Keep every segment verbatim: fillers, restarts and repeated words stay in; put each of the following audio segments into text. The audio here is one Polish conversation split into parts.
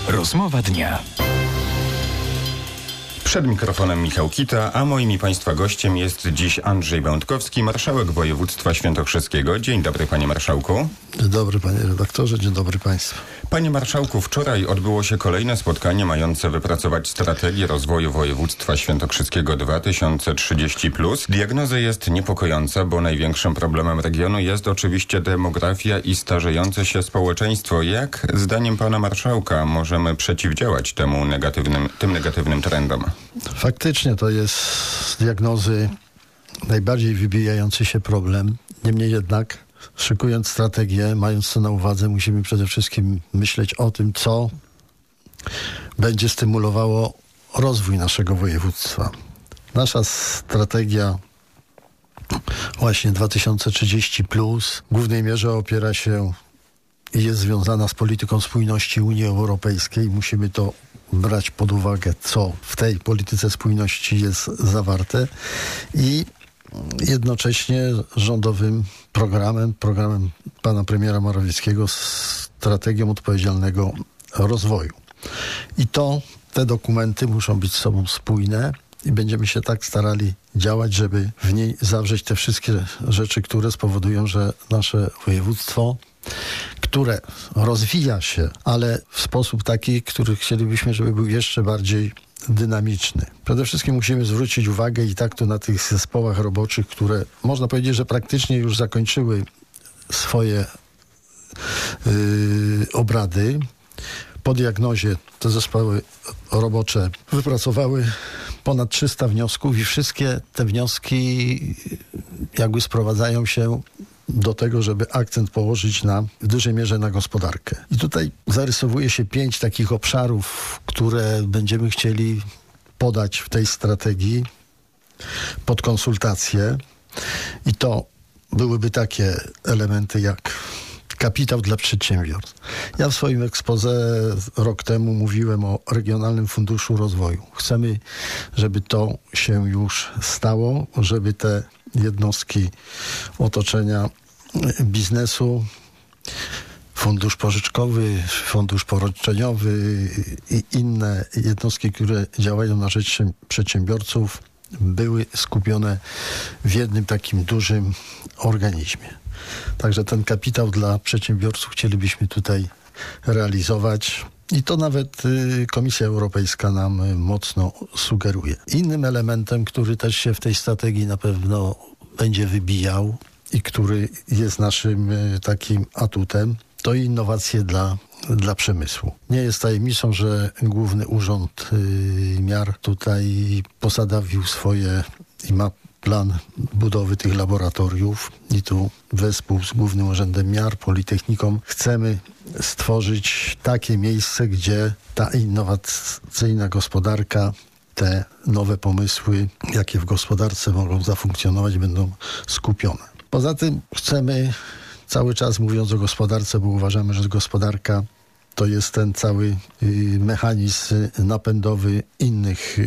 Rozmowa dnia. Przed mikrofonem Michał Kita, a moim i Państwa gościem jest dziś Andrzej Będkowski, marszałek województwa świętokrzyskiego. Dzień dobry, panie marszałku. Dzień dobry, panie redaktorze, dzień dobry państwu. Panie marszałku, wczoraj odbyło się kolejne spotkanie mające wypracować strategię rozwoju województwa świętokrzyskiego dwa tysiące trzydzieści plus. Diagnoza jest niepokojąca, bo największym problemem regionu jest oczywiście demografia i starzejące się społeczeństwo. Jak zdaniem pana marszałka możemy przeciwdziałać temu negatywnym, tym negatywnym trendom? Faktycznie to jest z diagnozy najbardziej wybijający się problem. Niemniej jednak, szykując strategię, mając to na uwadze, musimy przede wszystkim myśleć o tym, co będzie stymulowało rozwój naszego województwa. Nasza strategia właśnie dwa tysiące trzydzieści plus w głównej mierze opiera się i jest związana z polityką spójności Unii Europejskiej. Musimy to brać pod uwagę, co w tej polityce spójności jest zawarte i jednocześnie rządowym programem, programem pana premiera Morawieckiego, strategią odpowiedzialnego rozwoju. I to, te dokumenty muszą być z sobą spójne i będziemy się tak starali działać, żeby w niej zawrzeć te wszystkie rzeczy, które spowodują, że nasze województwo, które rozwija się, ale w sposób taki, który chcielibyśmy, żeby był jeszcze bardziej dynamiczny. Przede wszystkim musimy zwrócić uwagę i tak to na tych zespołach roboczych, które można powiedzieć, że praktycznie już zakończyły swoje yy, obrady. Po diagnozie te zespoły robocze wypracowały ponad trzysta wniosków i wszystkie te wnioski jakby sprowadzają się do tego, żeby akcent położyć na, w dużej mierze na gospodarkę. I tutaj zarysowuje się pięć takich obszarów, które będziemy chcieli podać w tej strategii pod konsultacje. I to byłyby takie elementy jak kapitał dla przedsiębiorstw. Ja w swoim exposé rok temu mówiłem o Regionalnym Funduszu Rozwoju. Chcemy, żeby to się już stało, żeby te jednostki otoczenia biznesu, fundusz pożyczkowy, fundusz poręczeniowy i inne jednostki, które działają na rzecz przedsiębiorców, były skupione w jednym takim dużym organizmie. Także ten kapitał dla przedsiębiorców chcielibyśmy tutaj realizować. I to nawet y, Komisja Europejska nam y, mocno sugeruje. Innym elementem, który też się w tej strategii na pewno będzie wybijał i który jest naszym y, takim atutem, to innowacje dla, dla przemysłu. Nie jest tajemnicą, że Główny Urząd y, Miar tutaj posadowił swoje i ma plan budowy tych laboratoriów i tu wespół z Głównym Urzędem Miar, Politechniką chcemy stworzyć takie miejsce, gdzie ta innowacyjna gospodarka, te nowe pomysły, jakie w gospodarce mogą zafunkcjonować, będą skupione. Poza tym chcemy cały czas, mówiąc o gospodarce, bo uważamy, że gospodarka to jest ten cały mechanizm napędowy innych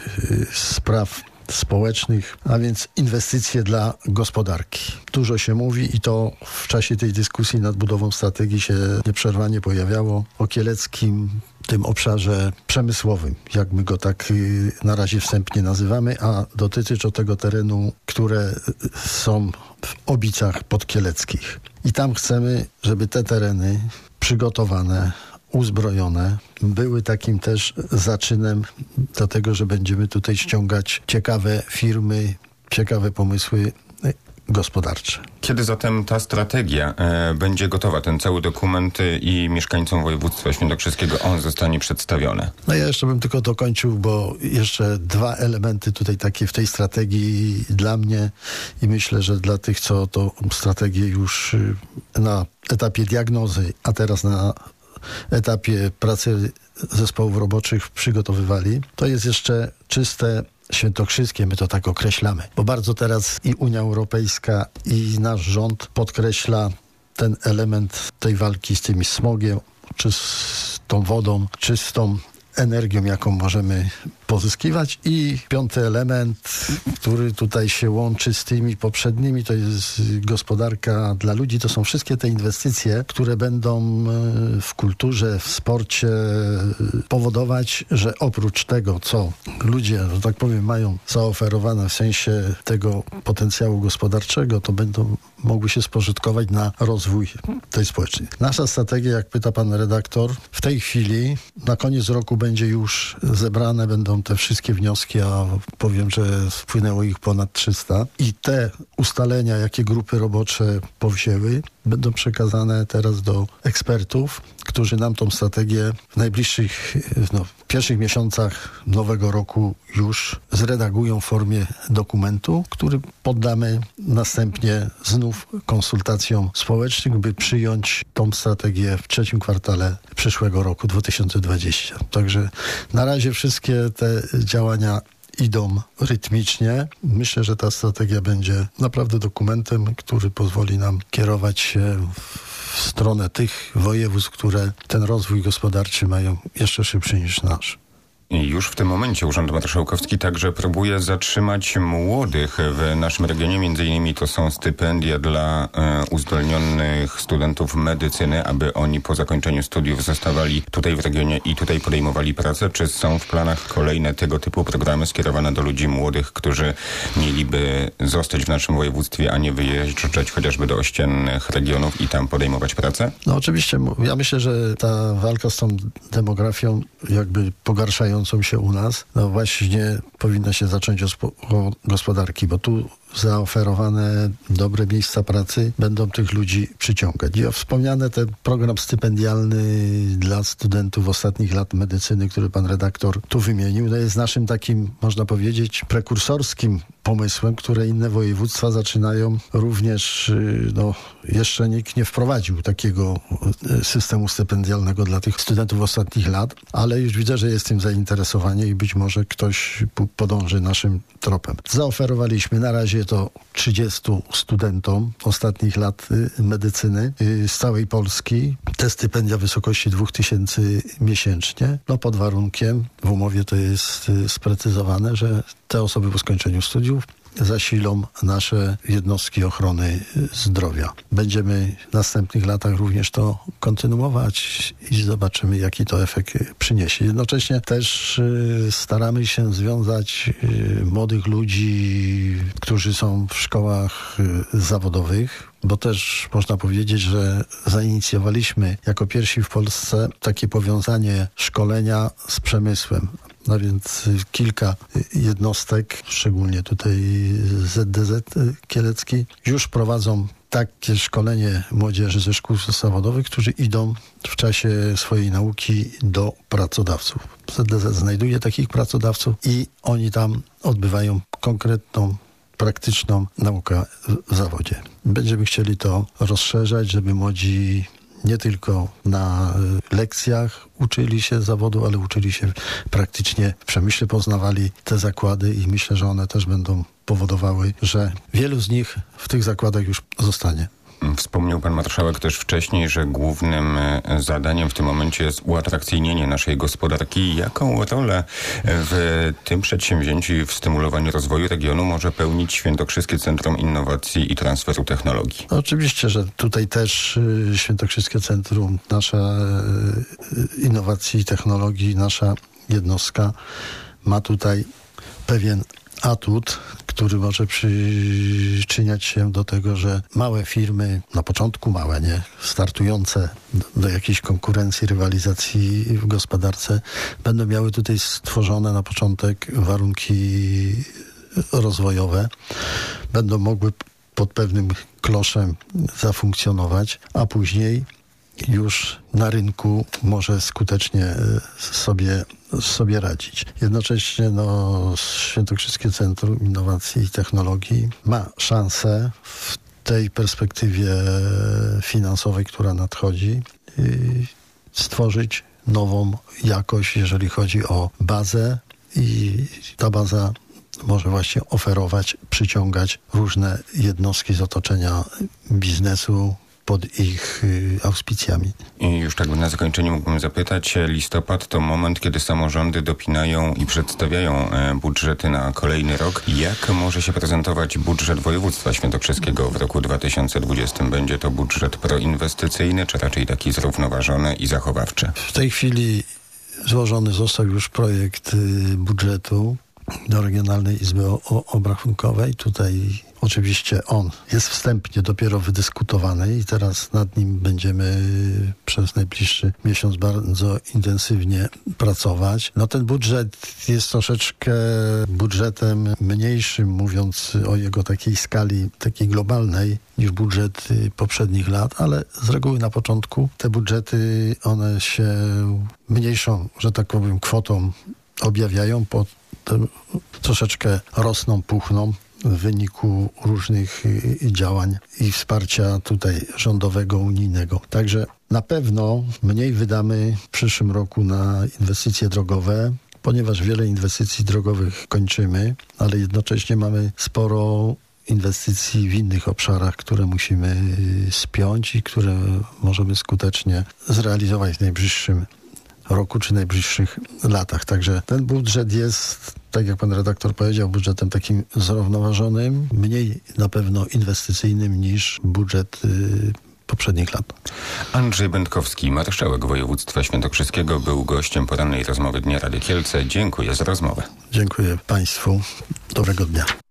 spraw społecznych, a więc inwestycje dla gospodarki. Dużo się mówi i to w czasie tej dyskusji nad budową strategii się nieprzerwanie pojawiało o kieleckim, tym obszarze przemysłowym, jak my go tak na razie wstępnie nazywamy, a dotyczy to tego terenu, które są w Obicach podkieleckich. I tam chcemy, żeby te tereny przygotowane, uzbrojone, były takim też zaczynem do tego, że będziemy tutaj ściągać ciekawe firmy, ciekawe pomysły gospodarcze. Kiedy zatem ta strategia e, będzie gotowa, ten cały dokument e, i mieszkańcom województwa świętokrzyskiego on zostanie przedstawiony? No ja jeszcze bym tylko dokończył, bo jeszcze dwa elementy tutaj takie w tej strategii dla mnie i myślę, że dla tych, co tą strategię już na etapie diagnozy, a teraz na etapie pracy zespołów roboczych przygotowywali, to jest jeszcze czyste świętokrzyskie, my to tak określamy. Bo bardzo teraz i Unia Europejska, i nasz rząd podkreśla ten element tej walki z tym smogiem, czy z tą wodą, czy z tą energią, jaką możemy pozyskiwać. I piąty element, który tutaj się łączy z tymi poprzednimi, to jest gospodarka dla ludzi. To są wszystkie te inwestycje, które będą w kulturze, w sporcie powodować, że oprócz tego, co ludzie, że tak powiem, mają zaoferowane w sensie tego potencjału gospodarczego, to będą mogły się spożytkować na rozwój tej społecznej. Nasza strategia, jak pyta pan redaktor, w tej chwili na koniec roku będzie już zebrane, będą te wszystkie wnioski, a powiem, że wpłynęło ich ponad trzysta i te ustalenia, jakie grupy robocze powzięły, będą przekazane teraz do ekspertów, którzy nam tą strategię w najbliższych, no, w pierwszych miesiącach nowego roku już zredagują w formie dokumentu, który poddamy następnie znów konsultacjom społecznym, by przyjąć tą strategię w trzecim kwartale przyszłego roku dwa tysiące dwudziestego. Także na razie wszystkie te działania idą rytmicznie. Myślę, że ta strategia będzie naprawdę dokumentem, który pozwoli nam kierować się w stronę tych województw, które ten rozwój gospodarczy mają jeszcze szybszy niż nasz. I już w tym momencie Urząd Marszałkowski także próbuje zatrzymać młodych w naszym regionie. Między innymi to są stypendia dla e, uzdolnionych studentów medycyny, aby oni po zakończeniu studiów zostawali tutaj w regionie i tutaj podejmowali pracę. Czy są w planach kolejne tego typu programy skierowane do ludzi młodych, którzy mieliby zostać w naszym województwie, a nie wyjeżdżać chociażby do ościennych regionów i tam podejmować pracę? No oczywiście, ja myślę, że ta walka z tą demografią jakby pogarszającą się u nas, no właśnie powinna się zacząć od gospodarki, bo tu zaoferowane dobre miejsca pracy będą tych ludzi przyciągać. I wspomniane ten program stypendialny dla studentów ostatnich lat medycyny, który pan redaktor tu wymienił, no jest naszym takim, można powiedzieć, prekursorskim pomysłem, które inne województwa zaczynają również, no jeszcze nikt nie wprowadził takiego systemu stypendialnego dla tych studentów ostatnich lat, ale już widzę, że jest tym zainteresowanie i być może ktoś podąży naszym tropem. Zaoferowaliśmy na razie to trzydziestu studentom ostatnich lat medycyny z całej Polski te stypendia w wysokości dwóch tysięcy miesięcznie, no pod warunkiem, w umowie to jest sprecyzowane, że te osoby po skończeniu studiów zasilą nasze jednostki ochrony zdrowia. Będziemy w następnych latach również to kontynuować i zobaczymy, jaki to efekt przyniesie. Jednocześnie też staramy się związać młodych ludzi, którzy są w szkołach zawodowych, bo też można powiedzieć, że zainicjowaliśmy jako pierwsi w Polsce takie powiązanie szkolenia z przemysłem. No więc kilka jednostek, szczególnie tutaj Z D Z Kielecki, już prowadzą takie szkolenie młodzieży ze szkół zawodowych, którzy idą w czasie swojej nauki do pracodawców. Z D Z znajduje takich pracodawców i oni tam odbywają konkretną, praktyczną naukę w zawodzie. Będziemy chcieli to rozszerzać, żeby młodzi nie tylko na lekcjach uczyli się zawodu, ale uczyli się praktycznie w przemyśle, poznawali te zakłady i myślę, że one też będą powodowały, że wielu z nich w tych zakładach już zostanie. Wspomniał pan marszałek też wcześniej, że głównym zadaniem w tym momencie jest uatrakcyjnienie naszej gospodarki. Jaką rolę w tym przedsięwzięciu i w stymulowaniu rozwoju regionu może pełnić Świętokrzyskie Centrum Innowacji i Transferu Technologii? No oczywiście, że tutaj też Świętokrzyskie Centrum, nasza innowacji i technologii, nasza jednostka ma tutaj pewien atut, który może przyczyniać się do tego, że małe firmy, na początku małe, nie, startujące do, do jakiejś konkurencji, rywalizacji w gospodarce, będą miały tutaj stworzone na początek warunki rozwojowe, będą mogły pod pewnym kloszem zafunkcjonować, a później już na rynku może skutecznie sobie, sobie radzić. Jednocześnie no, Świętokrzyskie Centrum Innowacji i Technologii ma szansę w tej perspektywie finansowej, która nadchodzi, stworzyć nową jakość, jeżeli chodzi o bazę i ta baza może właśnie oferować, przyciągać różne jednostki z otoczenia biznesu, pod ich auspicjami. I już tak na zakończenie mógłbym zapytać, listopad to moment, kiedy samorządy dopinają i przedstawiają budżety na kolejny rok. Jak może się prezentować budżet województwa świętokrzyskiego w roku dwa tysiące dwudziestym? Będzie to budżet proinwestycyjny, czy raczej taki zrównoważony i zachowawczy? W tej chwili złożony został już projekt budżetu do Regionalnej Izby Obrachunkowej. Tutaj oczywiście on jest wstępnie dopiero wydyskutowany i teraz nad nim będziemy przez najbliższy miesiąc bardzo intensywnie pracować. No ten budżet jest troszeczkę budżetem mniejszym, mówiąc o jego takiej skali, takiej globalnej, niż budżet poprzednich lat, ale z reguły na początku te budżety, one się mniejszą, że tak powiem, kwotą objawiają, po troszeczkę rosną, puchną w wyniku różnych działań i wsparcia tutaj rządowego, unijnego. Także na pewno mniej wydamy w przyszłym roku na inwestycje drogowe, ponieważ wiele inwestycji drogowych kończymy, ale jednocześnie mamy sporo inwestycji w innych obszarach, które musimy spiąć i które możemy skutecznie zrealizować w najbliższym roku czy najbliższych latach. Także ten budżet jest, tak jak pan redaktor powiedział, budżetem takim zrównoważonym, mniej na pewno inwestycyjnym niż budżet y, poprzednich lat. Andrzej Będkowski, marszałek województwa świętokrzyskiego, był gościem porannej rozmowy Dnia Rady Kielce. Dziękuję za rozmowę. Dziękuję państwu. Dobrego dnia.